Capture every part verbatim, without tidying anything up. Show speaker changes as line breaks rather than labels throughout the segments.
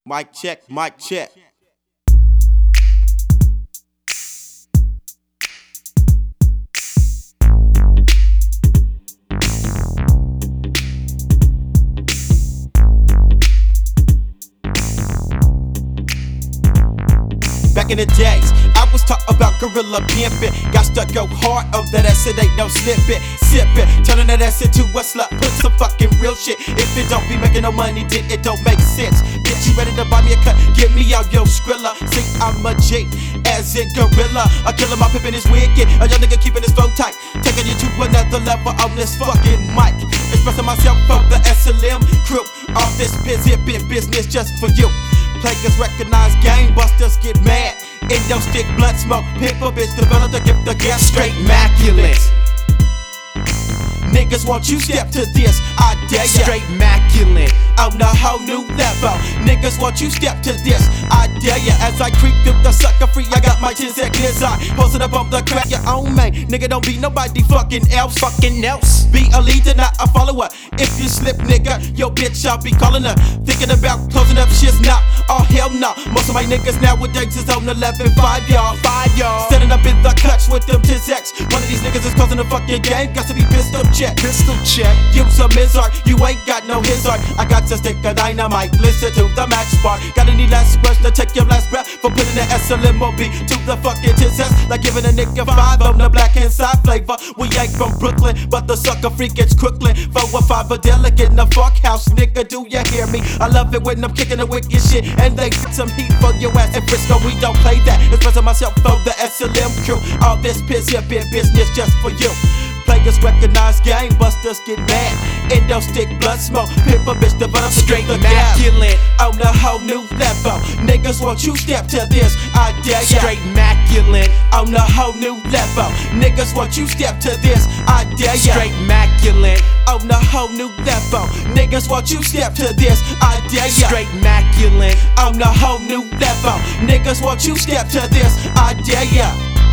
Mic check, mic check. Back in the days, I was taught about gorilla pimping. Got to go hard on that ass, it ain't no slipping. Sipping, turning that ass into a slut. Put some fucking real shit. If it don't be making no money, then it don't make sense. Bitch, you ready to buy me a cut? Get me out your Skrilla. See, I'm a G, as in gorilla. A killer, my pimpin' is wicked. A young nigga keeping his flow tight. Taking you to another level on this fucking mic. Expressing myself for the S L M crew. All this biz, it been business just for you. Players recognize game, busters get mad. It don't stick, blood smoke, people bitch develop the gift of gas. Straight immaculate. Niggas want you step to this, I dare ya.
Straight immaculate.
On a whole new level. Niggas want you step to this, I dare ya. As I creep through the sucker free, I got my tins at design. Posted up on the crack, your own man. Nigga, don't be nobody fucking else.
Fucking else.
Be a leader, not a follower. If you slip, nigga, yo bitch, I'll be calling her. Thinking about closing up shit's not. Oh hell no. Most of my niggas nowadays is on eleven five, y'all.
Five y'all.
Standing up in the clutch with them tits X. One of these niggas is causing the fucking game. Got to be pistol check.
Pistol check.
Use a mizard, you ain't got no hizard. I got to stick a dynamite, listen to the match bar. Got any last words to take your last breath for putting the S L M O B to the fucking tits S. Like giving a nigga five on the black inside flavor. We ain't from Brooklyn, but the sucker freak gets Crooklyn. Four or five a delicate in the fuck house, nigga, do you hear me? I love it when I'm kicking the wicked shit and they get some heat for your ass. In Frisco, we don't play that. Expressing myself for the S L M crew. All this piss here been business just for you. Players recognize game, busters get mad. It don't stick, blood smoke, pimp a bitch develop
Straight
the
immaculate.
On a whole new level. Niggas want you step to this, I dare ya.
Straight immaculate.
On a whole new level. Niggas want you step to this, I dare ya.
Straight immaculate.
On a whole new level. Niggas want you step to this, I dare ya.
Straight immaculate.
On a whole new level. Niggas want you step to this, I dare ya.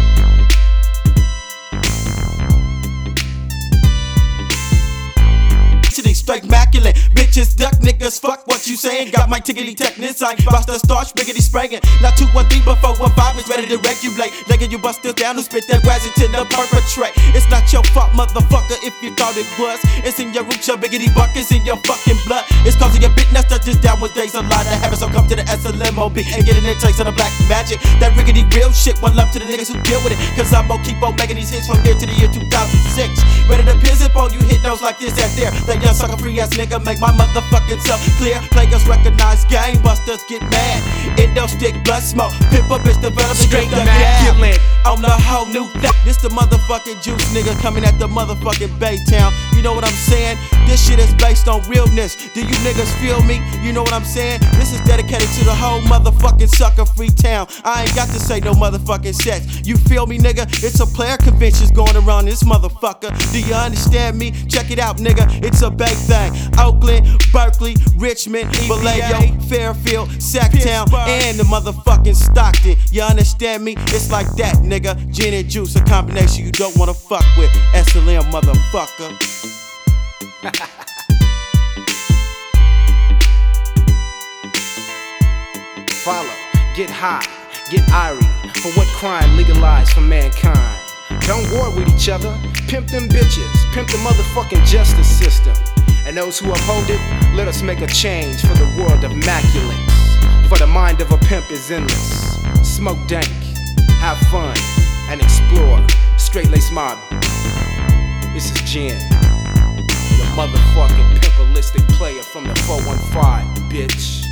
Straight immaculate, bitches duck, niggas fuck what you saying. Got my tickety technics, I bust the starch, biggity spraying. Not two one three, but four one five is ready to regulate. Legging you busters down to spit that wazzy to the perpetrate. It's not your fault, motherfucker, if you thought it was. It's in your roots, your biggity buckets in your fucking blood. It's causing your bitness to just nowadays a lot of habits. So come to the S L M O B and get in there, taste of the black magic. That riggedy real shit, one love to the niggas who deal with it. Cause I'm gonna keep on making these hits from here to the year two thousand six. Ready to piss up on you, hit those like this and there. That young sucker free ass nigga make my motherfucking self clear. Players recognize game, busters get mad. It don't stick, blood smoke, pimp a bitch develop
Straight
the
immaculate.
On a whole new level. This the motherfucking juice nigga coming at the motherfucking Baytown. You know what I'm saying? This shit is based on realness. Do you niggas feel me? You know what I'm saying? This is dedicated to the whole motherfucking sucker free town. I ain't got to say no motherfucking sex. You feel me, nigga? It's a player conventions going around this motherfucker. Do you understand me? Check it out, nigga. It's a big thing. Oakland, Berkeley, Richmond, Vallejo, Fairfield, Sacktown, and the motherfucking Stockton. You understand me? It's like that, nigga. Gin and juice, a combination you don't wanna fuck with. S L M, motherfucker.
Follow, get high, get irie. For what crime legalized for mankind? Don't war with each other. Pimp them bitches, pimp the motherfucking justice system. And those who uphold it, let us make a change for the world of immaculates. For the mind of a pimp is endless. Smoke dank, have fun, and explore. Straight lace mob. This is Jen, the motherfucking pimpalistic player from the four one five, bitch.